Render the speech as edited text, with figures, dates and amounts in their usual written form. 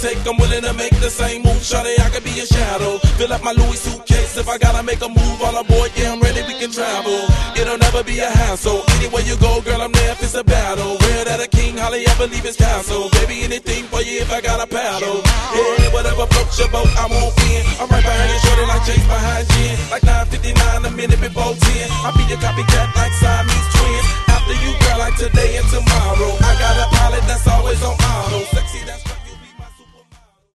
take, I'm willing to make the same move. Shawty, I could be a shadow. Fill up my Louis suitcase if I gotta make a move. All aboard, yeah, I'm ready, we can travel. It'll never be a hassle. Anywhere you go, girl, I'm there if it's a battle. Where that a king, hardly ever leave his castle. Baby, anything for you if I got a paddle. Yeah, whatever floats your boat, I won't win. I'm right behind you,